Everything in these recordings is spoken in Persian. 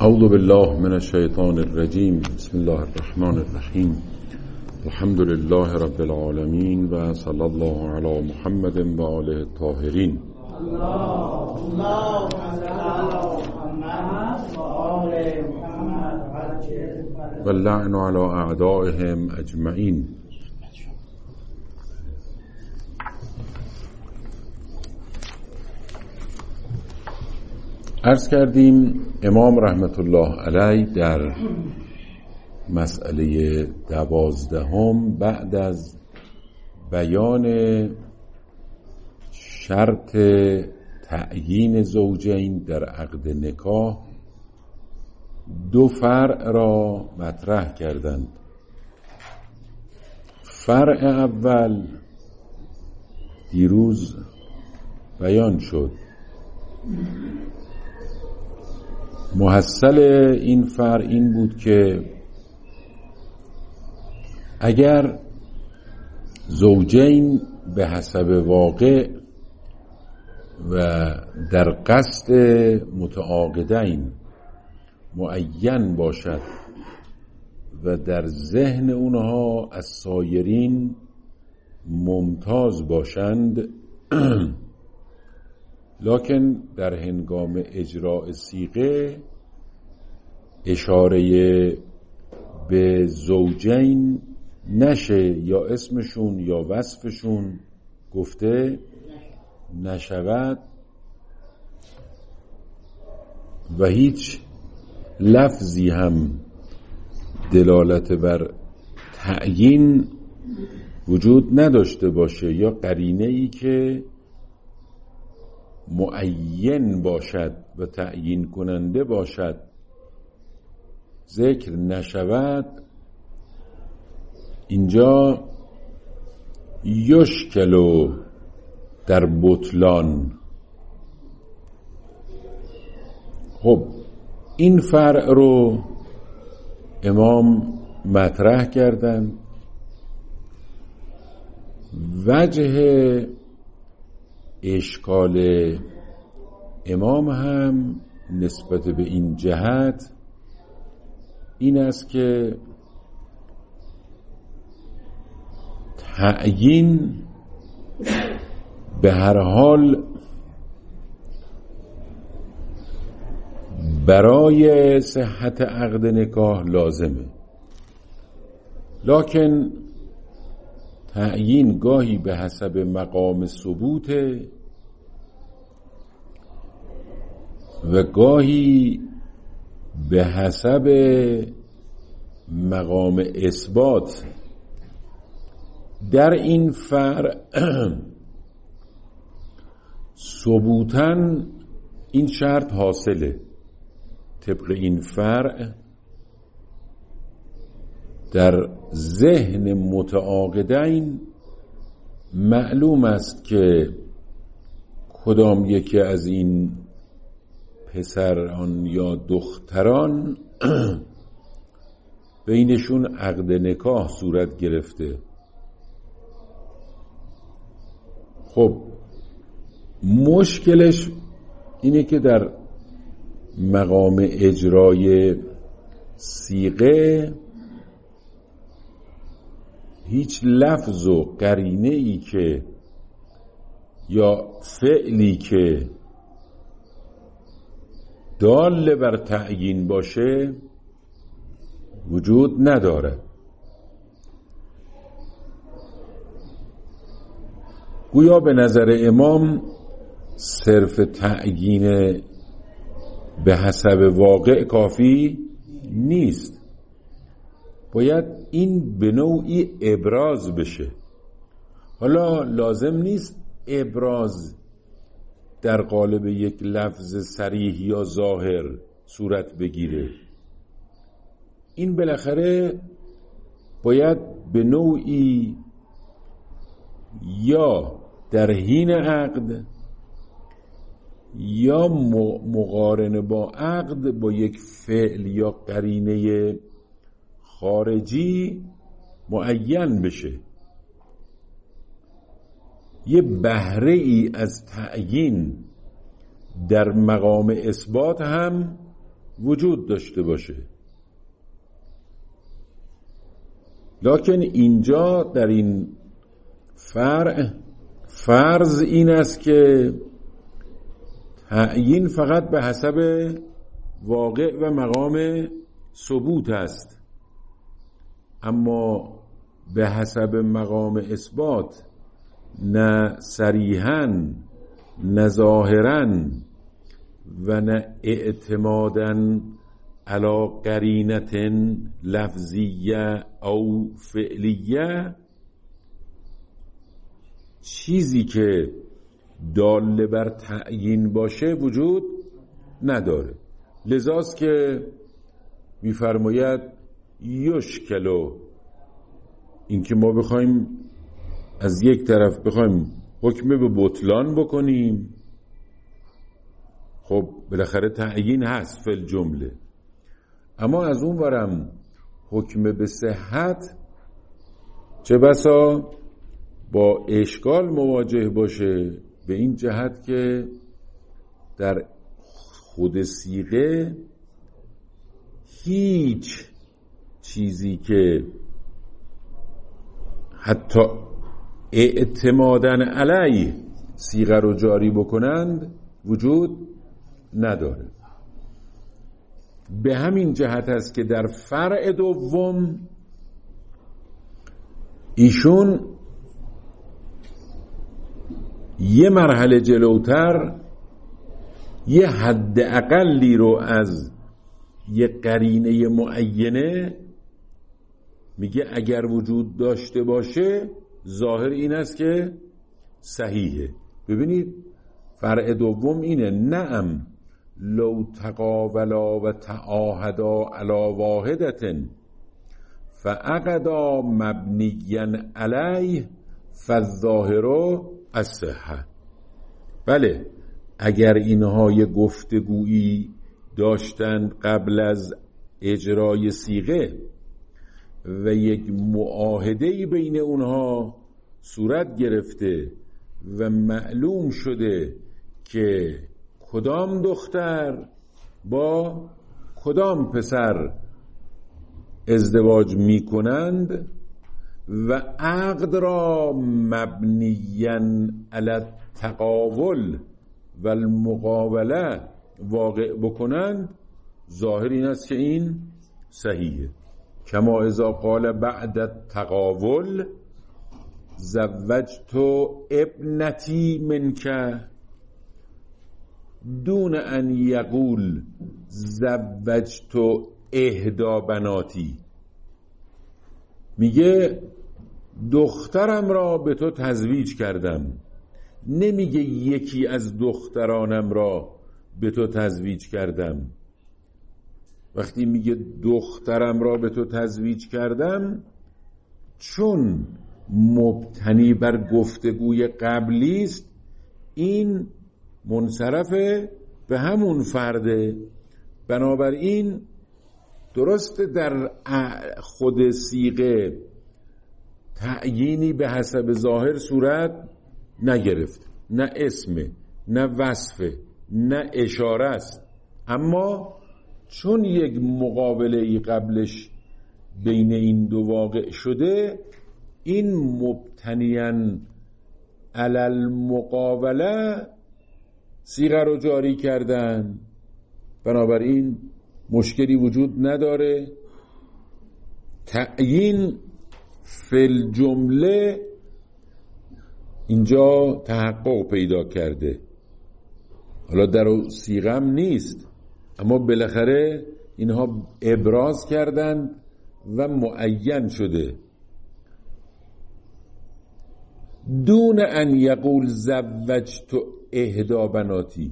اعوذ بالله من الشیطان الرجیم. بسم الله الرحمن الرحیم. الحمد لله رب العالمین و صلی الله علی محمد و آله الطاهرین. و اللعن علی اعدائهم اجمعین. عرض کردیم امام رحمت الله علیه در مسئله 12 بعد از بیان شرط تعیین زوجین در عقد نکاح دو فرع را مطرح کردند. فرع اول دیروز بیان شد. محصل این فرع این بود که اگر زوجین به حسب واقع و در قصد متعاقدین معین باشد و در ذهن اونها از سایرین ممتاز باشند لکن در هنگام اجراء صیغه اشاره به زوجین نشه یا اسمشون یا وصفشون گفته نشود و هیچ لفظی هم دلالت بر تعیین وجود نداشته باشه یا قرینه‌ای که معین باشد و تعیین کننده باشد ذکر نشود، اینجا یشکلو در بطلان. خب این فرع رو امام مطرح کردن. وجه اشکال امام هم نسبت به این جهت این است که تعیین به هر حال برای صحت عقد نکاح لازمه، لکن تعیین گاهی به حسب مقام ثبوت و گاهی به حسب مقام اثبات. در این فرع ثبوتاً این شرط حاصله. طبق این فرع در ذهن متعاقدین معلوم است که کدام یکی از این پسران یا دختران بینشون عقد نکاح صورت گرفته. خب مشکلش اینه که در مقام اجرای صیغه هیچ لفظ و قرینه‌ای که یا فعلی که دال بر تعیین باشه وجود نداره. گویا به نظر امام صرف تعیین به حسب واقع کافی نیست، باید این به نوعی ابراز بشه. حالا لازم نیست ابراز در قالب یک لفظ صریح یا ظاهر صورت بگیره. این بالاخره باید به نوعی یا در حین عقد یا مقارنه با عقد با یک فعل یا قرینه خارجی معین بشه. یه بهره ای از تعیین در مقام اثبات هم وجود داشته باشه. لکن اینجا در این فرع فرض این است که تعیین فقط به حسب واقع و مقام ثبوت است، اما به حسب مقام اثبات نه صریحاً نه ظاهراً و نه اعتماداً علی قرینة لفظیه او فعلیه چیزی که دال بر تعیین باشه وجود نداره. لذاست که می‌فرماید یشکلو، این که ما بخوایم از یک طرف بخوایم حکم به بطلان بکنیم، خب بالاخره تعیین هست فی الجمله، اما از اون ورم حکم به صحت چه بسا با اشکال مواجه باشه، به این جهت که در خود صیغه هیچ چیزی که حتی اعتماداً علیه صیغه رو جاری بکنند وجود نداره. به همین جهت است که در فرع دوم ایشون یه مرحله جلوتر یه حد اقلی رو از یه قرینه معینه میگه اگر وجود داشته باشه ظاهر این است که صحیحه. ببینید فرع دوم اینه، نعم لو تقاولا و تعاهدا علی واحدة فعقدا مبنیا علیه فالظاهر الصحة. بله، اگر اینها یه گفتگویی داشتن قبل از اجرای صیغه و یک معاهده‌ای بین اونها صورت گرفته و معلوم شده که کدام دختر با کدام پسر ازدواج می کنند و عقد را مبنیاً علی التقاول و المقاوله واقع بکنند، ظاهر این است که این صحیحه. کما اذا قال بعد التقاول زوجت ابنتی منک دون ان یقول زوجت احدا بناتی، میگه دخترم را به تو تزویج کردم، نمیگه یکی از دخترانم را به تو تزویج کردم. وقتی میگه دخترم را به تو تزویج کردم، چون مبتنی بر گفتگوی قبلی است، این منصرف به همون فرده. بنابراین درست در خود صیغه تعیینی به حسب ظاهر صورت نگرفت، نه اسمه نه وصفه نه اشاره است، اما چون یک مقابله قبلش بین این دو واقع شده، این مبتنیاً علی المقابله صیغه رو جاری کردن. بنابراین مشکلی وجود نداره. تعیین فی الجمله اینجا تحقق پیدا کرده. حالا در صیغه هم نیست، اما بالاخره اینها ابراز کردن و معین شده. دون ان یقول زوجت احدا بناتی،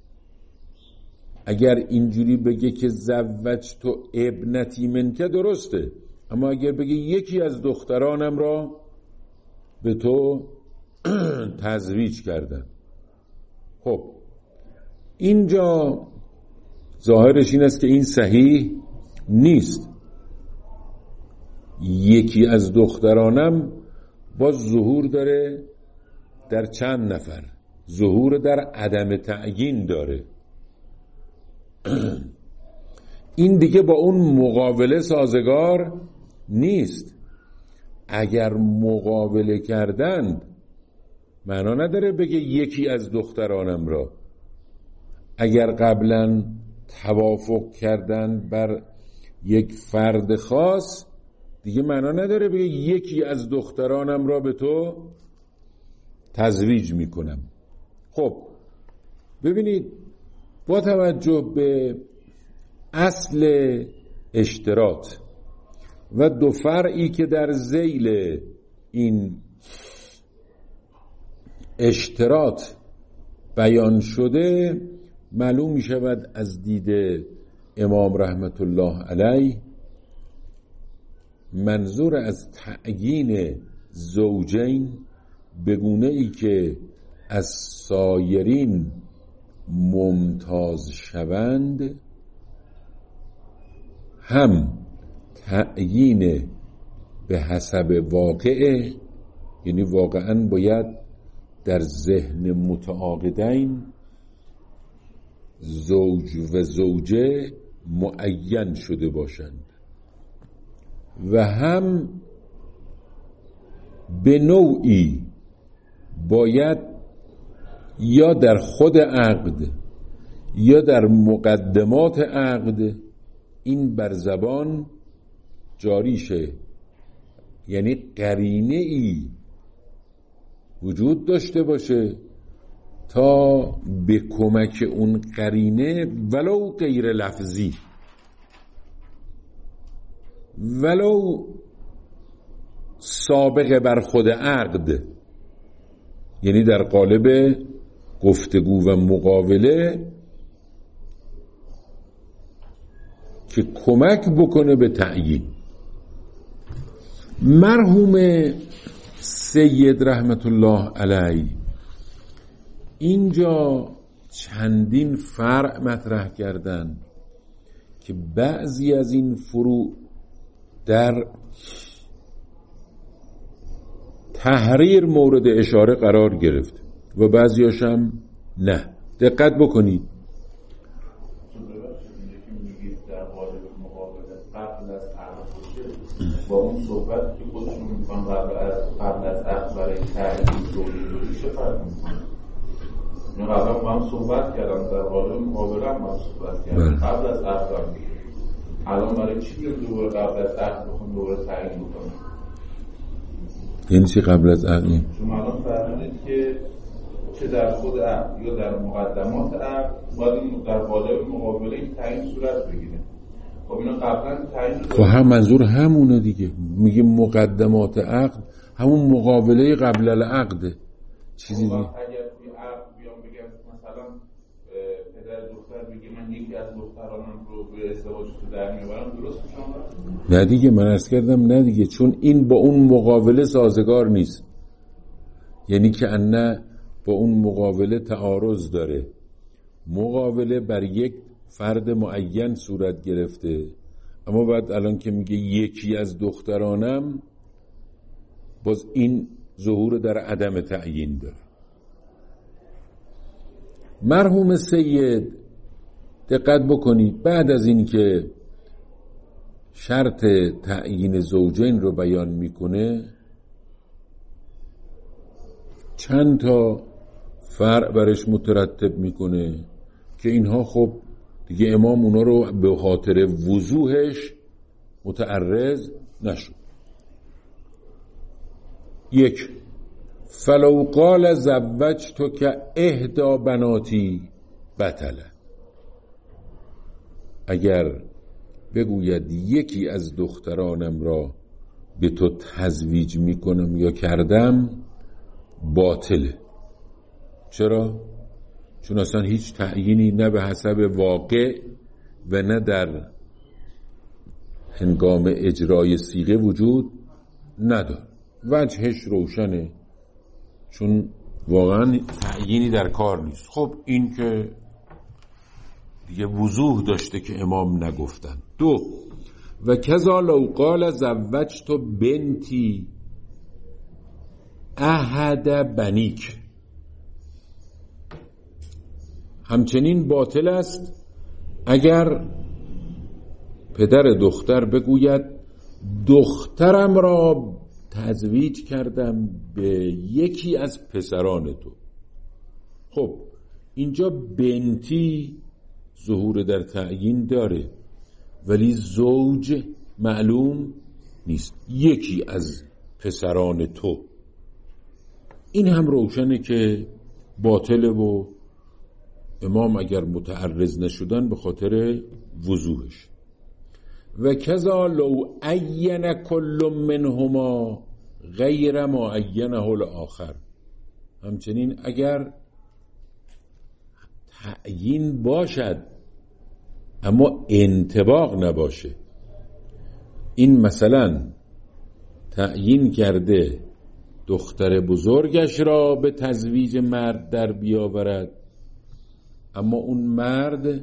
اگر اینجوری بگه که زوجت ابنتی منک درسته، اما اگر بگه یکی از دخترانم را به تو تزویج کردن، خب اینجا ظاهرش این است که این صحیح نیست. یکی از دخترانم با ظهور داره در چند نفر، ظهور در عدم تعیین داره. این دیگه با اون مقابله سازگار نیست. اگر مقابله کردند معنا نداره بگه یکی از دخترانم را. اگر قبلا توافق کردند بر یک فرد خاص دیگه معنا نداره بگه یکی از دخترانم را به تو تزویج میکنم. خب ببینید، با توجه به اصل اشتراط و دو فرعی که در ذیل این اشتراط بیان شده، معلوم می شود از دید امام رحمت الله علیه منظور از تعیین زوجین به گونه‌ای که از سایرین ممتاز شوند، هم تعیین به حسب واقعه، یعنی واقعاً باید در ذهن متعاقدین زوج و زوجه معین شده باشند، و هم به نوعی باید یا در خود عقد یا در مقدمات عقد این بر زبان جاری شه، یعنی قرینه ای وجود داشته باشه تا به کمک اون قرینه ولو غیر لفظی، ولو سابقه بر خود عقد، یعنی در قالب گفتگو و مقابله که کمک بکنه به تعیین. مرحوم سید رحمت الله علیه اینجا چندین فرع مطرح کردن که بعضی از این فروع در تحریر مورد اشاره قرار گرفت و بعضیاش هم نه. دقت بکنید، با اون صحبت که خودشون میکنن قبل از عقد برای تعیین زوجی چه فرق میکنه؟ من قبلا با هم صحبت کردم، در قالب مقابله هم صحبت کردم قبل از عقد هم دیگه. الان برای چی بیاد دوباره قبل از عقد بخون دوباره تعیین بکنم؟ این چی قبل از عقد؟ چون الان فرمودید که چه در خود عقد یا در مقدمات عقد باید در قالب مقابله این تعیین صورت بگیره. خب اینا قبلا تعیین خب هم منظور همونه دیگه، میگه مقدمات عقد همون مقابله قبل العقد چیزی دیگه. اگر توی عقد بیام بگم مثلا پدر دختر بگه من یکی از دخترانم رو به ازدواجش در میبرم، درست میشم؟ نه دیگه، من عرض کردم نه دیگه، چون این با اون مقابله سازگار نیست، یعنی که نه با اون مقابله تعارض داره. مقابله بر یک فرد معین صورت گرفته، اما بعد الان که میگه یکی از دخترانم، باز این ظهور در عدم تعیین داره. مرحوم سید دقت بکنید، بعد از این که شرط تعیین زوجین رو بیان میکنه چند تا فرع برش مترتب میکنه که اینها خب دیگه امام اونا رو به خاطر وضوحش متعرض نشد. یک، فلو قال زوجتک احدی بناتی بطله، اگر بگوید یکی از دخترانم را به تو تزویج میکنم یا کردم، باطله. چرا؟ چون اصلا هیچ تعیینی نه به حسب واقع و نه در هنگام اجرای صیغه وجود نداره. وجهش روشنه، چون واقعا تعیینی در کار نیست. خب این که دیگه وضوح داشته که امام نگفتن. دو، و کذا لو قال زوجت بنتی احد بنیک، همچنین باطل است اگر پدر دختر بگوید دخترم را تزویج کردم به یکی از پسران تو. خب اینجا بنتی ظهور در تعیین داره ولی زوج معلوم نیست، یکی از پسران تو. این هم روشنه که باطله و امام اگر متعرض نشدن به خاطر وضوحش. و کذا لو عین کل منهما غیر ما عینه الاخر، همچنین اگر تعیین باشد اما انطباق نباشه، این مثلا تعیین کرده دختر بزرگش را به تزویج مرد در بیاورد اما اون مرد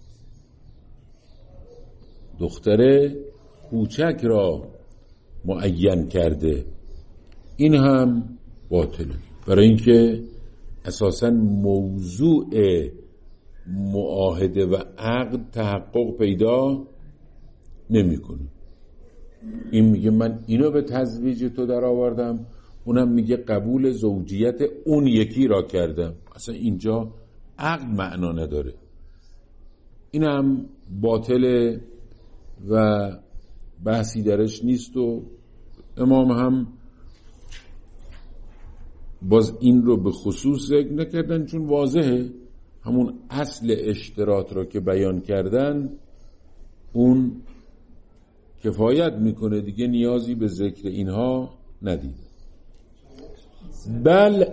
دختر کوچک را معین کرده، این هم باطله، برای اینکه اساساً موضوع معاهده و عقد تحقق پیدا نمیکنه. این میگه من اینو به تزویج تو در آوردم، اونم میگه قبول زوجیت اون یکی را کردم، اصلا اینجا عقد معنا نداره. اینم باطله و بحثی درش نیست و امام هم باز این رو به خصوص ذکر نکردن چون واضحه همون اصل اشتراط را که بیان کردن اون کفایت میکنه دیگه، نیازی به ذکر اینها ندید. بل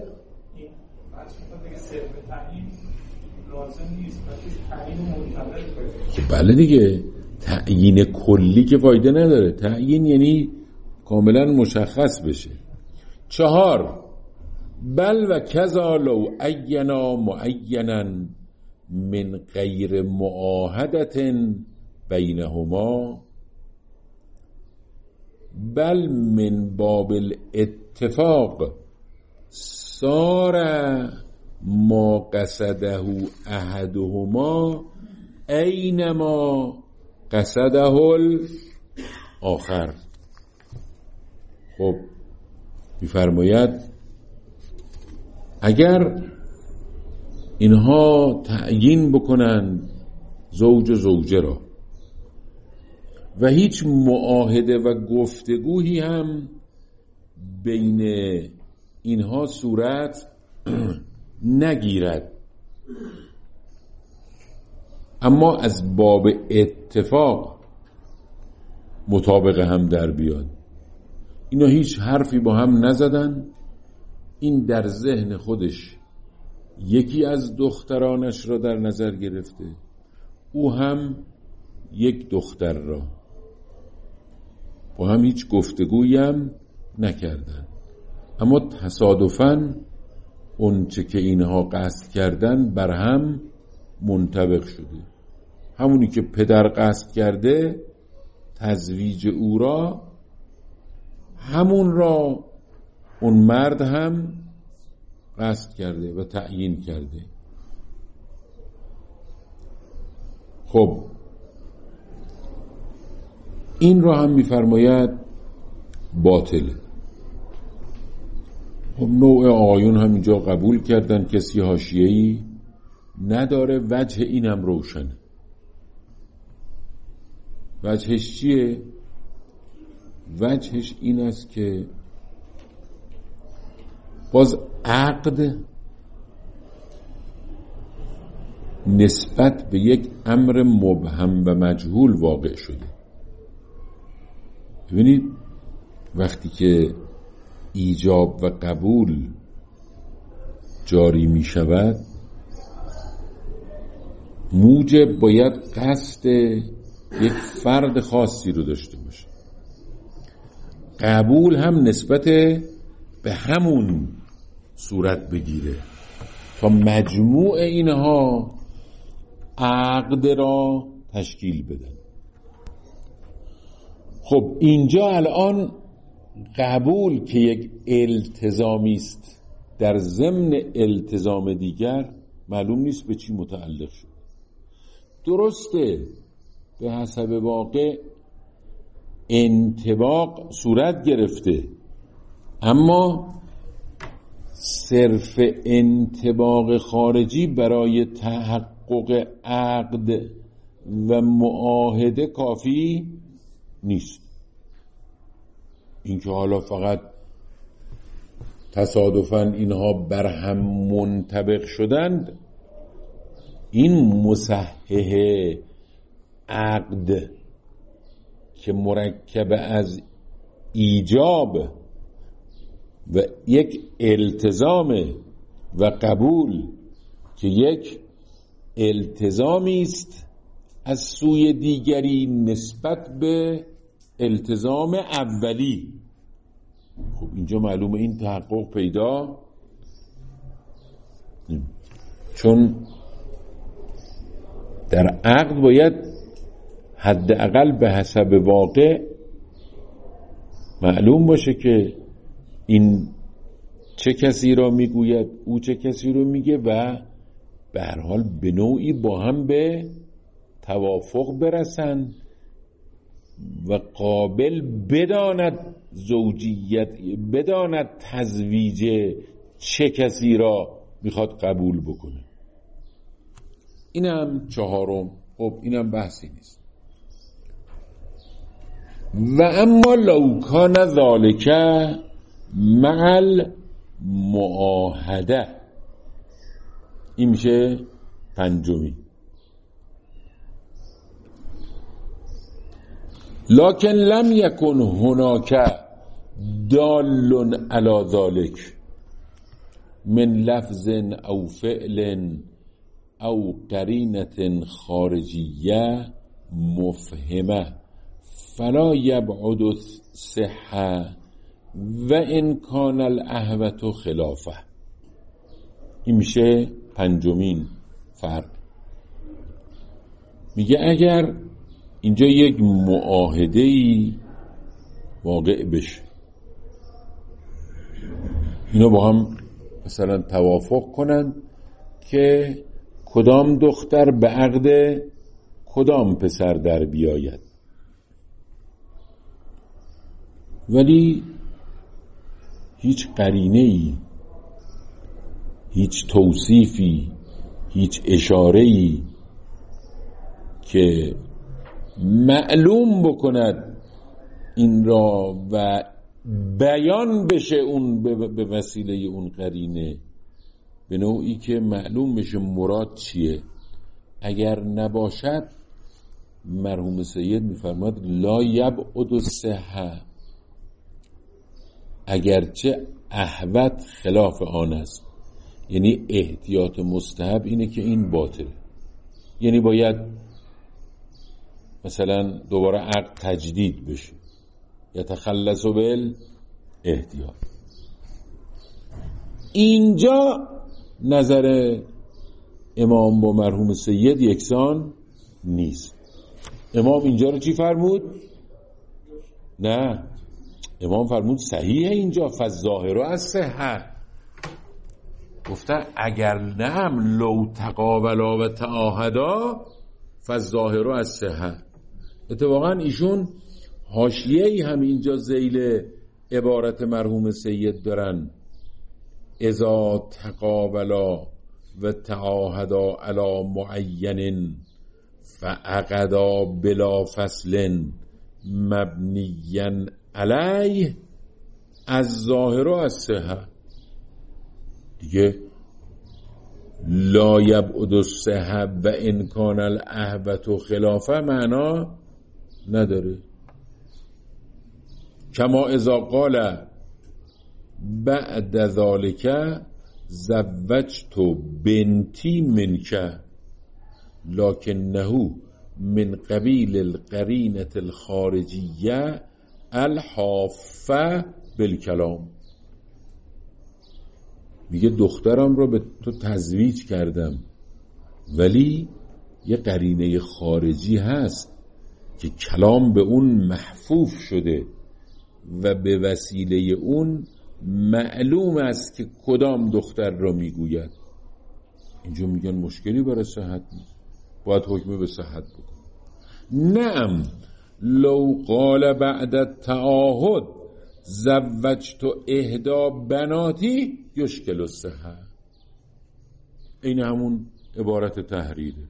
بله دیگه، تعیین کلی که فایده نداره، تعیین یعنی کاملا مشخص بشه. 4 بل و کذا لو عینا معینا من غیر معاهدت بینهما بل من باب الاتفاق صار ما قصده احدهما اینما قصده الاخر. خب می‌فرماید اگر اینها تعیین بکنن زوج و زوجه را و هیچ معاهده و گفتگویی هم بین اینها صورت نگیرد اما از باب اتفاق مطابق هم در بیاد، اینا هیچ حرفی با هم نزدن، این در ذهن خودش یکی از دخترانش را در نظر گرفته، او هم یک دختر را، با هم هیچ گفتگویی هم نکردن اما تصادفاً اون چه که اینها قصد کردن بر هم منطبق شده. همونی که پدر قصد کرده تزویج او را، همون را اون مرد هم قصد کرده و تعیین کرده. خب این را هم می‌فرماید باطله. خب نوع آیون هم اینجا قبول کردن، کسی حاشیه‌ای نداره. وجه اینم روشنه. وجهش چیه؟ وجهش این است که باز عقد نسبت به یک امر مبهم و مجهول واقع شده. ببینید وقتی که ایجاب و قبول جاری می شود، موجب باید قصد یک فرد خاصی رو داشته باشه. قبول هم نسبت به همون صورت بگیره تا مجموع اینها عقد را تشکیل بدن. خب اینجا الان قبول که یک التزامی است در ضمن التزام دیگر، معلوم نیست به چی متعلق شد. درسته به حسب واقع انطباق صورت گرفته، اما صرف انطباق خارجی برای تحقق عقد و معاهده کافی نیست. اینکه حالا فقط تصادفاً اینها بر هم منطبق شدند، این مصحح عقد که مرکب از ایجاب و یک التزام و قبول که یک التزامی است از سوی دیگری نسبت به التزام اولی. خب اینجا معلومه این تحقق پیدا، چون در عقد باید حداقل به حسب واقع معلوم باشه که این چه کسی را میگوید، او چه کسی رو میگه و به هر حال به نوعی با هم به توافق برسن و قابل بداند زوجیت، بداند تزویج چه کسی را میخواد قبول بکنه. اینم چهارم. خب اینم بحثی نیست. و اما لو کان ذالک مع المعاهده، این میشه پنجمی. لکن لم یکن هناک دال علی ذالک من لفظ او فعل او قرینة خارجیه مفهمه فلا یبعد الصحة و ان کان الاهوة خلافه. این میشه پنجمین فرق. میگه اگر اینجا یک معاهده‌ای واقع بشه، اینا با هم مثلا توافق کنن که کدام دختر به عقد کدام پسر در بیاید، ولی هیچ قرینه‌ای، هیچ توصیفی، هیچ اشاره‌ای که معلوم بکند این را و بیان بشه اون به وسیله اون قرینه، به نوعی که معلوم بشه مراد چیه. اگر نباشد مرحوم سید میفرماد لا یبعد الصحة، اگرچه احوت خلاف آن است. یعنی احتیاط مستحب اینه که این باطله، یعنی باید مثلا دوباره عقد تجدید بشه، یتخلص بالاحتیاط. اینجا نظر امام با مرحوم سید یکسان نیست. امام اینجا رو چی فرمود؟ نه، امام فرمود صحیحه اینجا فالظاهر الصحة. گفتن اگر نه هم لو تقابلا و تعاهدا فالظاهر الصحة. اتفاقا ایشون حاشیه‌ای هم اینجا ذیل عبارت مرحوم سید دارن، اذا تقابلا و تعاهدا علی معین فعقدا بلا فصل مبنیا علیه الظاهر الصحة. دیگه لا یبعد الصحة و ان کان الاهوة خلافه معنا نداره. کما اذا قال بعد ذالک زوجت بنتی منک لکنه من قبیل القرینة الخارجیه الحافه بالکلام. میگه دخترم رو به تو تزویج کردم، ولی یه قرینه خارجی هست که کلام به اون محفوف شده و به وسیله اون معلوم است که کدام دختر را میگوید. اینجا میگن مشکلی برای صحت نیست، باید حکم به صحت بکن. نعم لو قال بعد التعاهد زوجت احدی بناتی یشکل الصحه، این همون عبارت تحریره.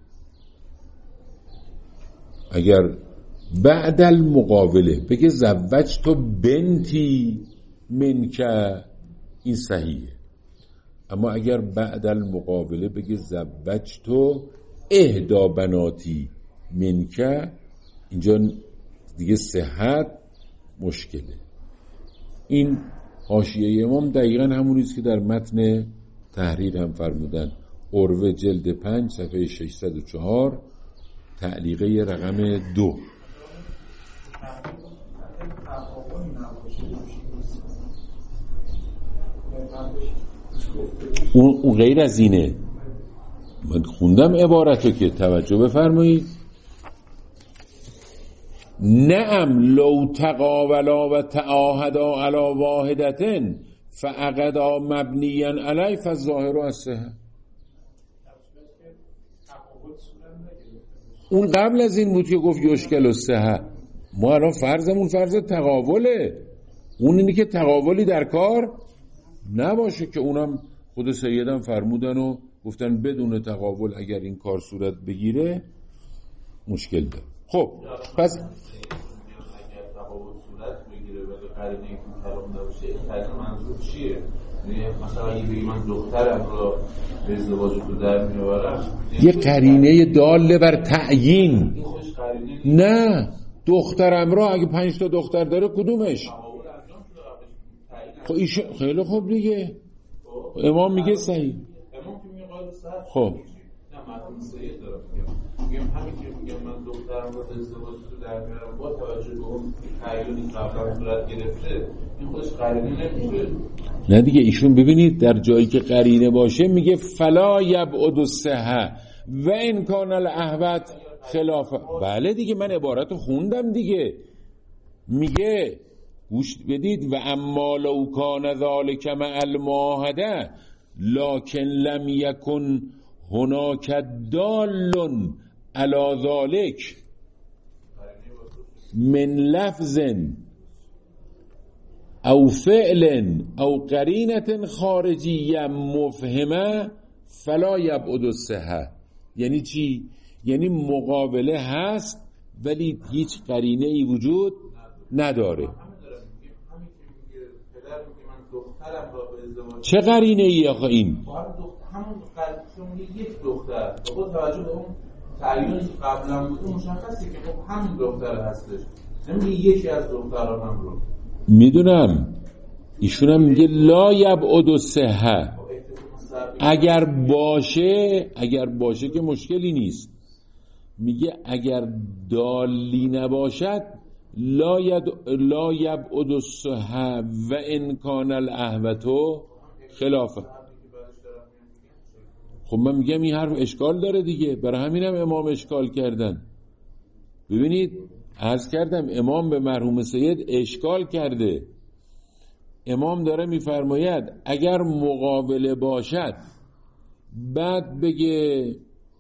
اگر بعد المقابله بگه زوجت بنتی منکه، این صحیحه. اما اگر بعد المقابله بگه زوجت احدی بناتی منکه، اینجا دیگه صحت مشکله. این حاشیه امام دقیقا همونیست که در متن تحریر هم فرمودن، عروه جلد 5 صفحه 604 تعلیقه رقم 2. اون غیر از اینه. من خوندم عبارتو که توجه بفرمایید. نعم لو تقاولا و تعاهدا علی واحدتن فعقدا مبنیا علی فالظاهر الصحه. اون قبل از این بود که گفت یشکل الصحه. ما الان فرضمون فرض تقاوله. اون اینه که تقاولی در کار نباشه، که اونم خود سیدم فرمودن و گفتن بدون تقاول اگر این کار صورت بگیره مشکل داره. خب پس اگر تقاول صورت بگیره ولی قرینه این کلام نباشه، این قرینه منظور چیه؟ مثلا اگه بگی من دخترم رو به ازدواج تو در میارم، یه قرینه داله بر تعیین. نه دخترم را اگه 5 تا دختر داره کدومش؟ خب خیلی خوب دیگه. امام میگه صحیح. امام که میگه قاعده صحیح. خب نه متن صحیح دارم میگم همین که میگم من دخترم رو به ازدواج تو در میارم با توجه به اون تعیینی که قبلا صورت گرفته، این خودش قرینه نمیشه. نه دیگه ایشون ببینید در جایی که قرینه باشه میگه فلا یبعد الصحه و ان کان الاهوت خلاف. بله دیگه من عبارتو خوندم دیگه. میگه گوش بدید و اما لو کان ذلک مع المعاهده لکن لم یکن هناک دال علی ذلک من لفظ او فعل او قرینه خارجیه مفهمه فلا یبعد الصحه. یعنی چی؟ یعنی مقابله هست ولی هیچ قرینه ای وجود نداره. چه قرینه ای آخه این؟ همون یک دختر با توجه به اون تعیینی که قبلا بود مشخصه که خب همین دختر هستش، نمیگه یکی از دخترانم رو. میدونم ایشون هم میگه لا یبعد الصحه. اگر باشه که مشکلی نیست. میگه اگر دالی نباشد لا یبعد الصحه و ان کان الاهوت خلافه. خب من میگم این حرف اشکال داره دیگه، برای همینم امام اشکال کردن. ببینید عرض کردم امام به مرحوم سید اشکال کرده. امام داره میفرماید اگر مقابله باشد بعد بگه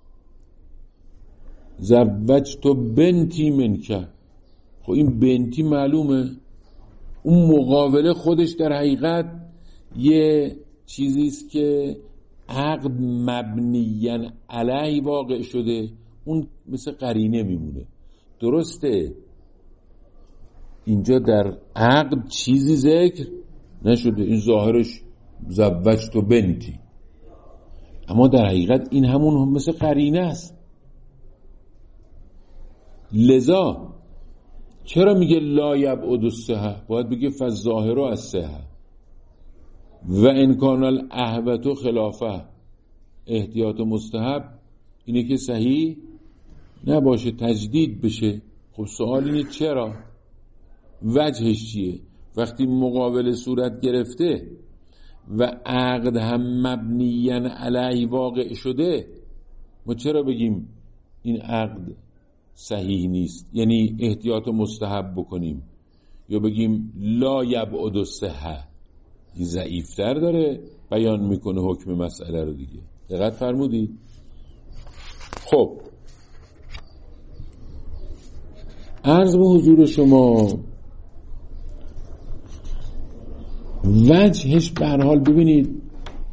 زوجت بنتی منکه، خب این بنتی معلومه. اون مقابله خودش در حقیقت یه چیزیست که عقد مبنیاً علیه واقع شده، اون مثل قرینه میمونه. درسته اینجا در عقد چیزی ذکر نشده، این ظاهرش زوجت بنتی، اما در حقیقت این همون مثل قرینه است. لذا چرا میگه لا یبعد الصحه؟ باید بگه فالظاهر الصحه و ان کان الاهوت خلافه. احتیاط مستحب اینه که صحیح نباشه، تجدید بشه. خب سوال اینه چرا؟ وجهش چیه؟ وقتی مقابله صورت گرفته و عقد هم مبنیاً علیه واقع شده، ما چرا بگیم این عقد صحیح نیست؟ یعنی احتیاط مستحب بکنیم، یا بگیم لا یبعد الصحه؟ این ضعیفتر داره بیان میکنه حکم مسئله رو دیگه. دقت فرمودید؟ خب عرض به حضور شما وجهش به هر حال ببینید،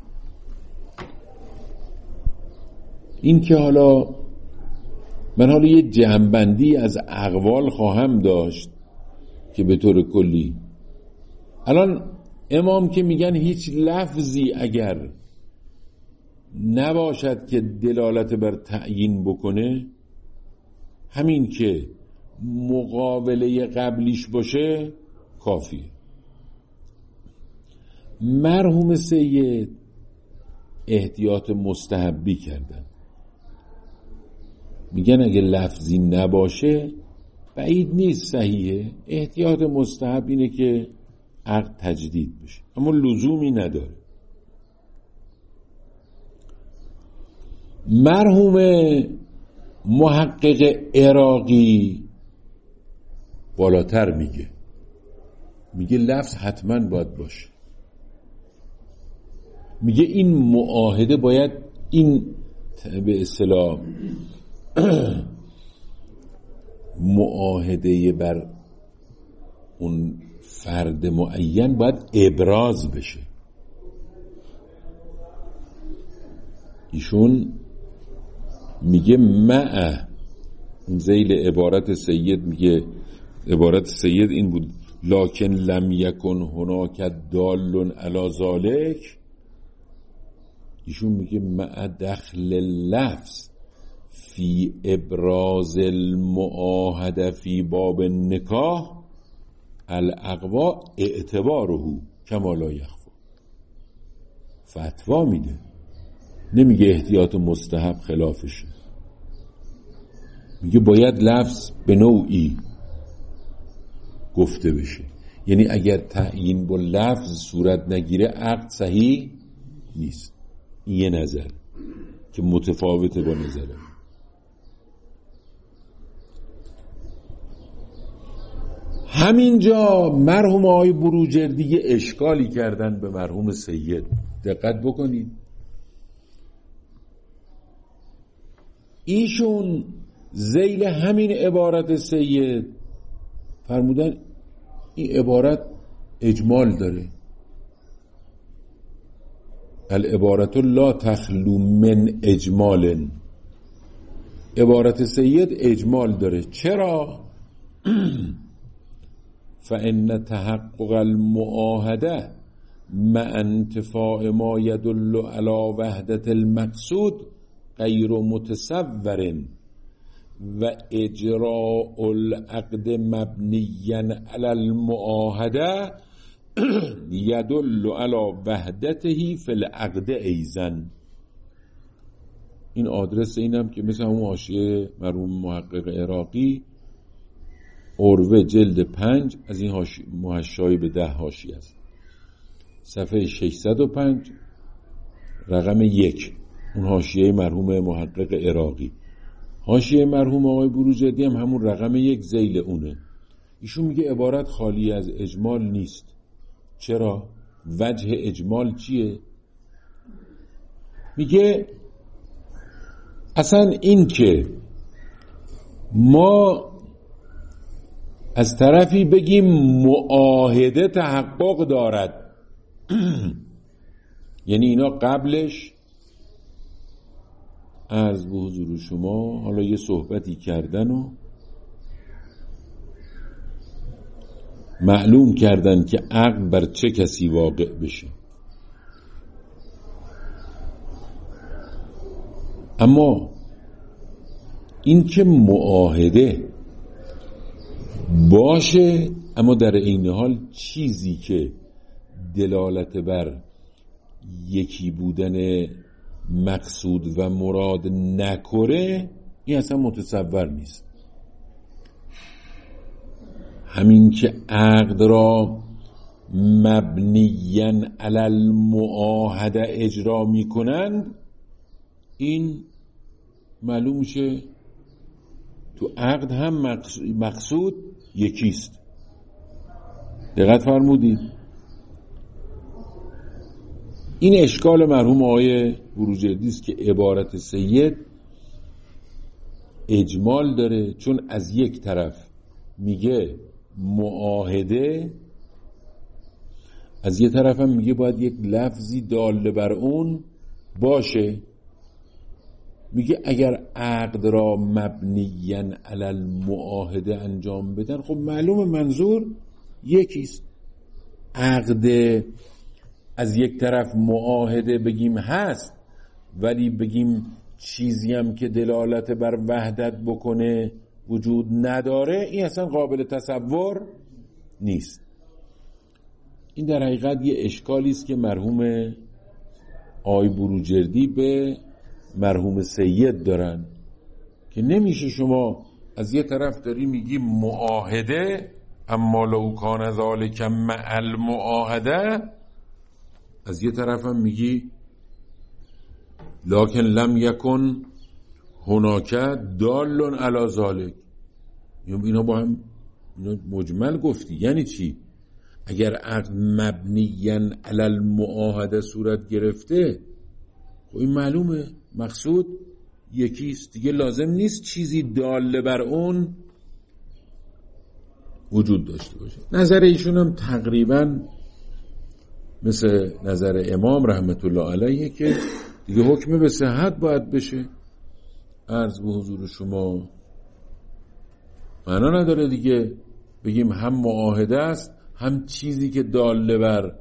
این که حالا من حالا یه جمع‌بندی از اقوال خواهم داشت که به طور کلی الان امام که میگن هیچ لفظی اگر نباشد که دلالت بر تعیین بکنه، همین که مقابله قبلیش باشه کافیه. مرحوم سید احتیاط مستحبی کردن، میگن اگه لفظی نباشه بعید نیست، صحیحه، احتیاط مستحب اینه که عقد تجدید بشه، اما لزومی نداره. مرحوم محقق عراقی بالاتر میگه لفظ حتما باید باشه، میگه این معاهده باید، این به اصطلاح معاهده بر اون فرد معین باید ابراز بشه. ایشون میگه مع ذیل عبارت سید، میگه عبارت سید این بود لکن لم یکن هناک دال علی ذالک. ایشون میگه مع دخل لفظ فی ابراز المعاهده فی باب النکاح الاقوا اعتباره کما لا یخفی. فتوا میده، نمیگه احتیاط مستحب خلافشه، میگه باید لفظ به نوعی گفته بشه. یعنی اگر تعیین با لفظ صورت نگیره عقد صحیح نیست. این یه نظر که متفاوته با نظره. همینجا مرحوم آقای بروجردی اشکالی کردن به مرحوم سید. دقت بکنید، ایشون ذیل همین عبارت سید فرمودن این عبارت اجمال داره، العبارت لا تخلو من اجمال. عبارت سید اجمال داره. چرا؟ فإن تحقق المعاهده مع انتفاع ما يدل على وحدة المقصود غیر متصور و اجراء العقد مبنیا علی المعاهده یدل علی وحدته فی العقد ایضا. این آدرس اینم که مثل همون حاشیه مرحوم محقق عراقی عروه جلد 5 از این محشای به 10 حاشیه است، صفحه 605 رقم 1، اون حاشیه مرحوم محقق عراقی. حاشیه مرحوم آقای بروجردی هم همون رقم 1 ذیل اونه. ایشون میگه عبارت خالی از اجمال نیست. چرا؟ وجه اجمال چیه؟ میگه اصلا این که ما از طرفی بگیم معاهده تحقق دارد یعنی اینا قبلش عرض به حضور شما حالا یه صحبتی کردن و معلوم کردن که عقد بر چه کسی واقع بشه، اما این که معاهده باشه اما در این حال چیزی که دلالت بر یکی بودن مقصود و مراد نکنه، این اصلا متصور نیست. همین که عقد را مبنیاً علی المعاهده اجرا میکنند، این معلوم میشه تو عقد هم مقصود یکیست. دقت فرمودید؟ این اشکال مرحوم آقای بروجردی است که عبارت سید اجمال داره، چون از یک طرف میگه معاهده، از یه طرف هم میگه باید یک لفظی دال بر اون باشه. میگه اگر عقد را مبنیاً علی المعاهده انجام بدن، خب معلوم منظور یکیست. عقد از یک طرف معاهده بگیم هست، ولی بگیم چیزی هم که دلالت بر وحدت بکنه وجود نداره، این اصلا قابل تصور نیست. این در حقیقت یه اشکالی است که مرحوم آقای بروجردی به مرحوم سید دارن که نمیشه شما از یه طرف داری میگی معاهده اما لو کان ذالک مع المعاهده، از یه طرف هم میگی لکن لم یکن هناک دال علی ذالک. اینا با هم مجمل گفتی، یعنی چی؟ اگر عقد مبنیاً علی المعاهده صورت گرفته، خب این معلومه مقصود یکیست دیگه، لازم نیست چیزی دال بر اون وجود داشته باشه. نظر ایشون هم تقریباً مثل نظر امام رحمت الله علیه که دیگه حکم به صحت باید بشه. عرض به حضور شما معنا نداره دیگه بگیم هم معاهده است هم چیزی که دال بر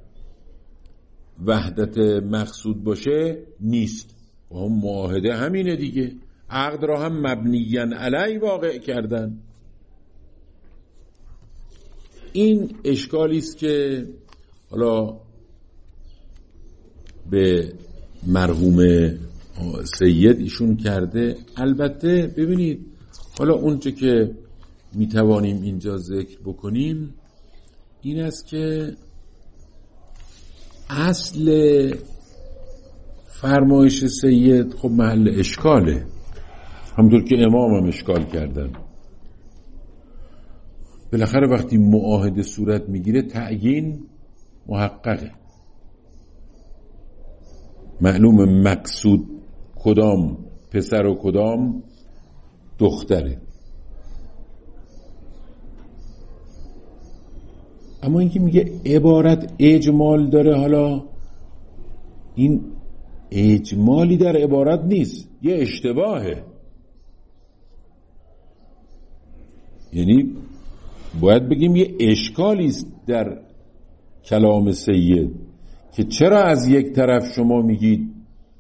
وحدت مقصود باشه نیست. و هم معاهده همینه دیگه، عقد را هم مبنیاً علی واقع کردن. این اشکالی است که حالا به مرحوم سید ایشون کرده. البته ببینید حالا اونچه که میتوانیم اینجا ذکر بکنیم این است که اصل فرمایش سید خب محل اشکاله، همونطور که امام هم اشکال کردن. بالاخره وقتی معاهده صورت میگیره تعیین محققه، معلوم مقصود کدام پسر و کدام دختره. اما اینکه میگه عبارت اجمال داره، حالا این اجمالی در عبارت نیست، یه اشتباهه. یعنی باید بگیم یه اشکالی است در کلام سید که چرا از یک طرف شما میگید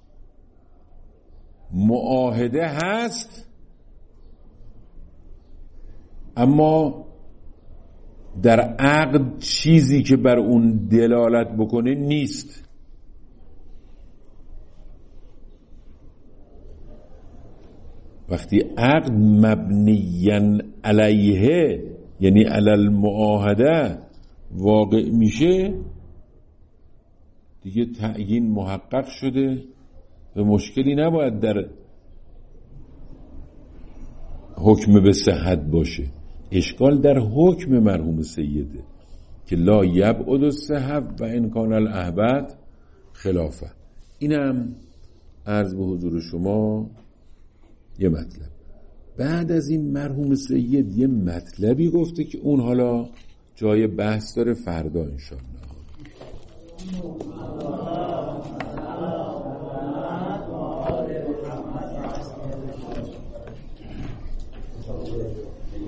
معاهده هست اما در عقد چیزی که بر اون دلالت بکنه نیست. وقتی عقد مبنیاً علیه یعنی علی المعاهده واقع میشه دیگه تعیین محقق شده و مشکلی نباید در حکم به صحت باشه. اشکال در حکم مرحوم سیده که لا یبعد الصحت و ان کان الاهبط خلافه. اینم عرض به حضور شما یه مطلب. بعد از این مرحوم سید یه مطلبی گفته که اون حالا جای بحث داره، فردا انشاءالله.